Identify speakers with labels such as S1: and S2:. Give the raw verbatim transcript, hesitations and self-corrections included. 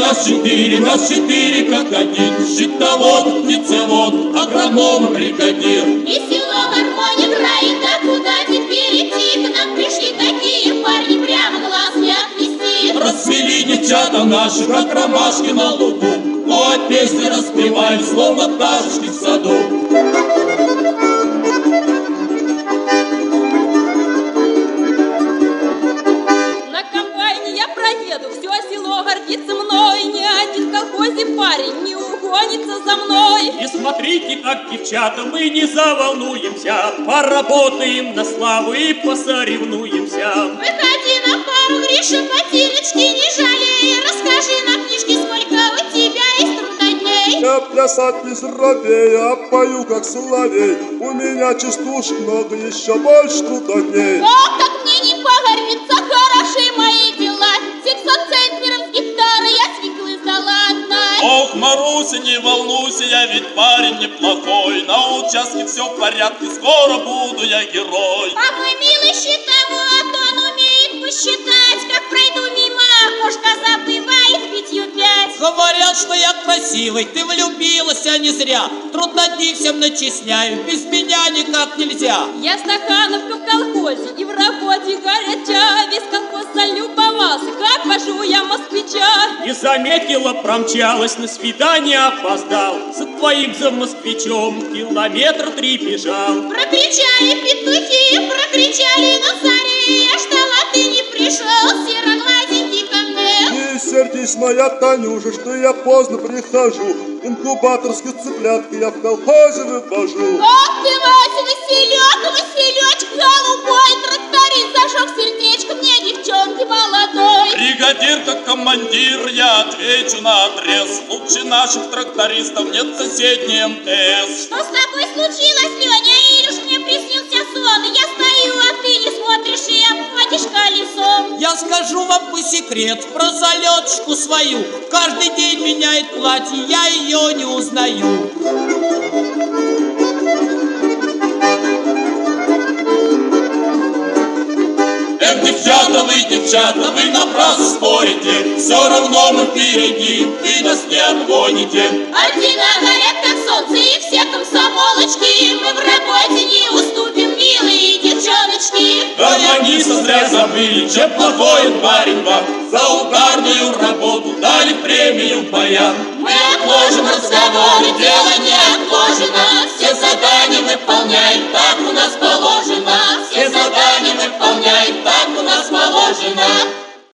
S1: нас четыре, нас четыре как один. Щитовод, птицевод, агроном, бригадир.
S2: И село гармонь играет, а куда теперь идти? К нам пришли такие парни, прямо глаз не отвести.
S1: Расцвели девчата наши, как ромашки на лугу. Ну а песни распевают, словно пташечки в саду.
S3: Все село гордится мной, ни один в колхозе парень не угонится за мной.
S4: И смотрите, как, девчата, мы не заволнуемся, поработаем на славу и посоревнуемся.
S2: Выходи на пару, Гриша, ботиночки не жалей. Расскажи на книжке, сколько у тебя есть трудодней.
S5: Я плясать не робею, а пою как соловей. У меня частушек много, еще больше трудодней.
S2: Ох, как мне не погорится, хороши мои дела. Семьсот центнеров гектара я свеклы сдала одна.
S1: Ох, Маруся, не волнуйся, я ведь парень неплохой. На участке все в порядке, скоро буду я герой.
S2: А мой милый щитовод, он умеет посчитать. Как пройду мимо окошка, забывает пятью пять.
S6: Говорят, что я красивый, ты влюбилась, а не зря. Трудодни всем начисляю, без меня никак нельзя.
S3: Я стахановка в колхозе и в работе горяча. Весь колхоз залюбовался, как вожу я москвича.
S4: Не заметила, промчалась, на свидание опоздал. За твоим, за москвичом, километр три бежал.
S2: Прокричали петухи, прокричали на заре. Я ждала, ты не пришел, сероглазенький ко мне.
S5: Не сердись, моя Танюша, что я поздно прихожу. Инкубаторской цыплятки я в колхозе вывожу.
S2: Ох ты, Вася, Василек, Василечек голубой. Тракторист зажег сердечко мне, девчонки молодой.
S1: Бригадир как командир, я отвечу на адрес. Лучше наших трактористов нет в соседней МТС.
S2: Что с тобой случилось, Леня? Или уж мне приснился сон? Я стою, а ты не смотришь и обходишь колесом.
S6: Я скажу вам по секрету про залеточку свою. Каждый день меняет платье, я ее не узнаю.
S1: Эх, девчата, вы, девчата, вы напрасно спорите. Все равно мы впереди, вы нас не обгоните.
S2: Ордена горят, как солнце, и все комсомолочки. Мы в работе не уступим, милые девчоночки.
S1: Гармонисты зря забыли, чем плохой парень вам. За ударную работу дали премию боям.
S2: Мы отложим разговоры, дело не